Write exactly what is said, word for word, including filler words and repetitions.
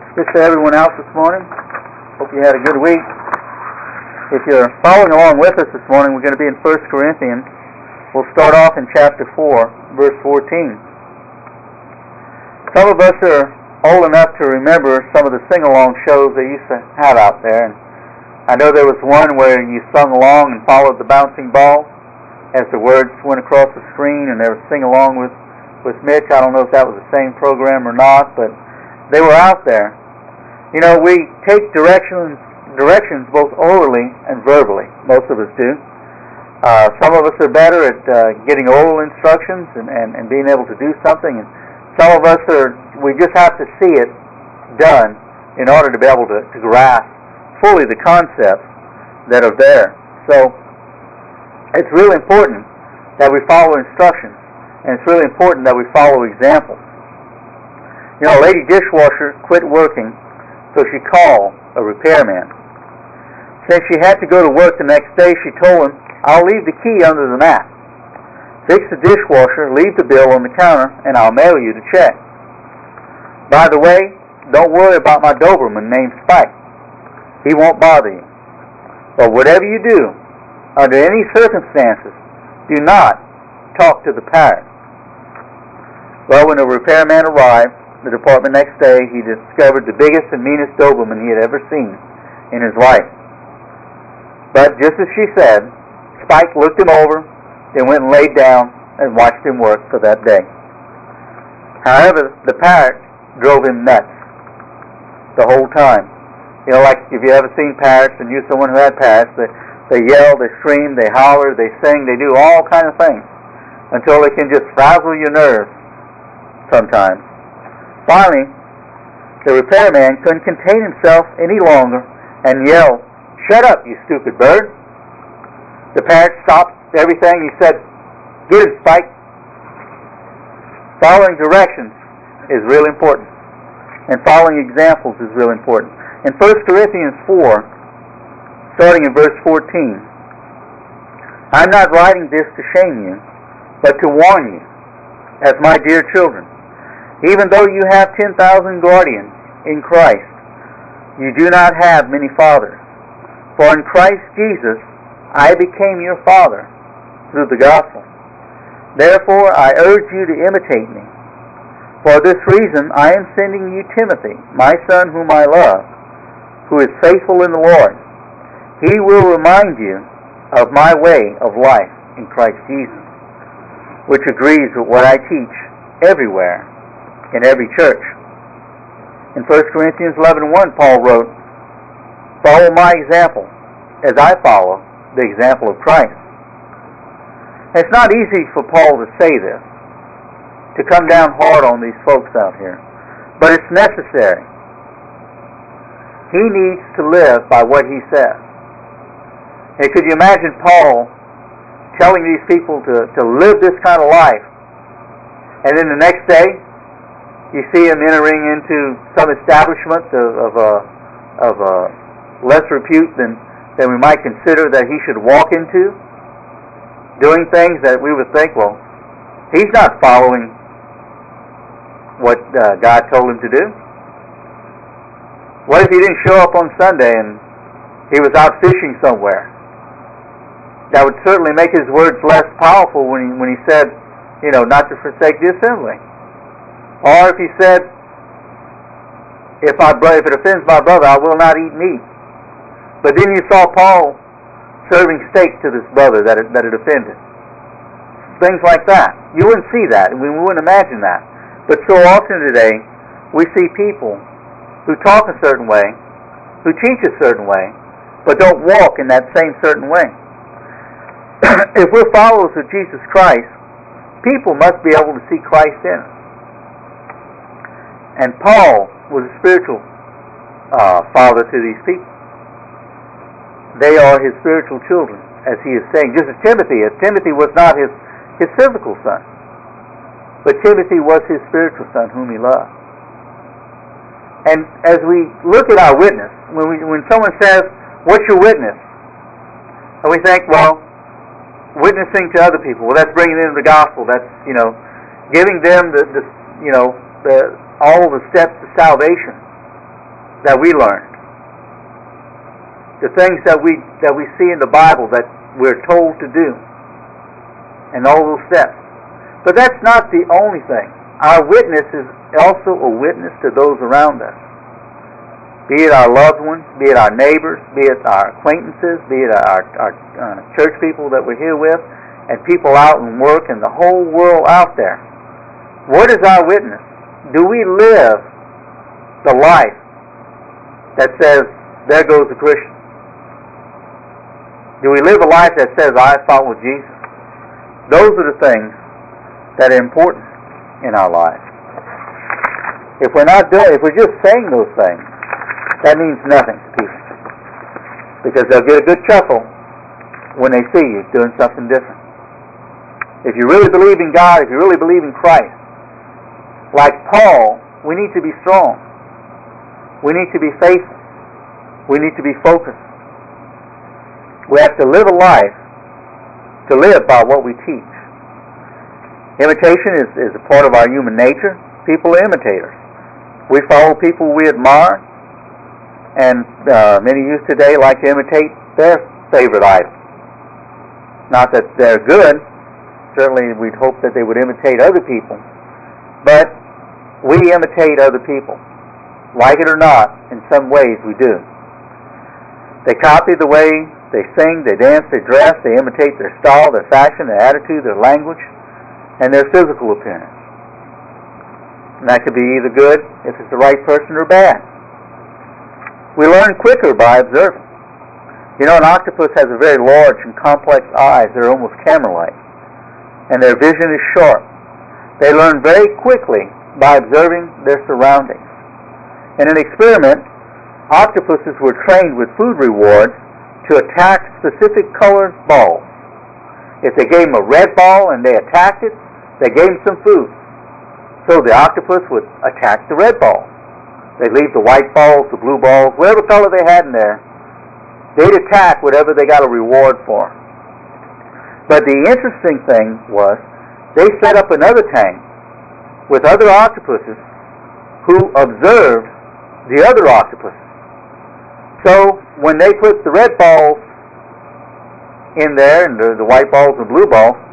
Good to everyone else this morning. Hope you had a good week. If you're following along with us this morning, we're going to be in First Corinthians. We'll start off in chapter four, verse fourteen. Some of us are old enough to remember some of the sing-along shows they used to have out there. And I know there was one where you sung along and followed the bouncing ball as the words went across the screen, and they were sing along with, with Mitch. I don't know if that was the same program or not, but they were out there. You know, we take directions directions both orally and verbally. Most of us do. Uh, some of us are better at uh, getting oral instructions and, and, and being able to do something, and some of us are, we just have to see it done in order to be able to, to grasp fully the concepts that are there. So it's really important that we follow instructions, and it's really important that we follow examples. You know, a lady dishwasher quit working, so she called a repairman. Since she had to go to work the next day, she told him, "I'll leave the key under the mat. Fix the dishwasher, leave the bill on the counter, and I'll mail you the check. By the way, don't worry about my Doberman named Spike. He won't bother you. But whatever you do, under any circumstances, do not talk to the parrot." Well, when the repairman arrived, the department next day, he discovered the biggest and meanest Doberman he had ever seen in his life. But just as she said, Spike looked him over, then went and laid down and watched him work for that day. However, the parrot drove him nuts the whole time. You know, like if you ever seen parrots and you're someone who had parrots, they, they yell, they scream, they holler, they sing, they do all kinds of things until they can just frazzle your nerves sometimes. Finally, the repairman couldn't contain himself any longer and yelled, "Shut up, you stupid bird." The parrot stopped everything. He said, "Get him, Spike." Following directions is real important, and following examples is real important. In First Corinthians four, starting in verse fourteen, "I'm not writing this to shame you, but to warn you, as my dear children. Even though you have ten thousand guardians in Christ, you do not have many fathers. For in Christ Jesus I became your father through the gospel. Therefore I urge you to imitate me. For this reason I am sending you Timothy, my son whom I love, who is faithful in the Lord. He will remind you of my way of life in Christ Jesus, which agrees with what I teach everywhere in every church." In First Corinthians eleven one, Paul wrote, "Follow my example as I follow the example of Christ." It's not easy for Paul to say this, to come down hard on these folks out here, but it's necessary. He needs to live by what he says. And could you imagine Paul telling these people to, to live this kind of life, and then the next day you see him entering into some establishment of, of, a, of a less repute than, than we might consider that he should walk into, doing things that we would think, well, he's not following what uh, God told him to do. What if he didn't show up on Sunday and he was out fishing somewhere? That would certainly make his words less powerful when he, when he said, you know, not to forsake the assembly. Or if he said, if, I, if it offends my brother, I will not eat meat. But then you saw Paul serving steak to this brother that it, that it offended. Things like that. You wouldn't see that. We wouldn't imagine that. But so often today, we see people who talk a certain way, who teach a certain way, but don't walk in that same certain way. If we're followers of Jesus Christ, people must be able to see Christ in us. And Paul was a spiritual uh, father to these people. They are his spiritual children, as he is saying. Just as Timothy is. Timothy was not his, his physical son, but Timothy was his spiritual son whom he loved. And as we look at our witness, when, we, when someone says, "What's your witness?" and we think, well, witnessing to other people, well, that's bringing them the gospel. That's, you know, giving them the, the you know, the all the steps to salvation. that we learned, the things that we that we see in the Bible that we're told to do, and all those steps. But that's not the only thing. Our witness is also a witness to those around us, be it our loved ones, be it our neighbors, be it our acquaintances, be it our, our uh, church people that we're here with, and people out in work and the whole world out there. What is our witness? Do we live the life that says, there goes the Christian? Do we live a life that says, I follow Jesus? Those are the things that are important in our lives. If we're not doing, if we're just saying those things, that means nothing to people, because they'll get a good chuckle when they see you doing something different. If you really believe in God, if you really believe in Christ, like Paul, we need to be strong. We need to be faithful. We need to be focused. We have to live a life to live by what we teach. Imitation is, is a part of our human nature. People are imitators. We follow people we admire, and uh, many youth today like to imitate their favorite idol. Not that they're good. Certainly we'd hope that they would imitate other people. But we imitate other people. Like it or not, in some ways we do. They copy the way they sing, they dance, they dress, they imitate their style, their fashion, their attitude, their language, and their physical appearance. And that could be either good if it's the right person or bad. We learn quicker by observing. You know, an octopus has a very large and complex eyes. They're almost camera-like. And their vision is sharp. They learn very quickly by observing their surroundings. In an experiment, octopuses were trained with food rewards to attack specific colored balls. If they gave them a red ball and they attacked it, they gave them some food. So the octopus would attack the red ball. They'd leave the white balls, the blue balls, whatever color they had in there. They'd attack whatever they got a reward for. But the interesting thing was, they set up another tank with other octopuses who observed the other octopuses. So when they put the red balls in there and the, the white balls and blue balls,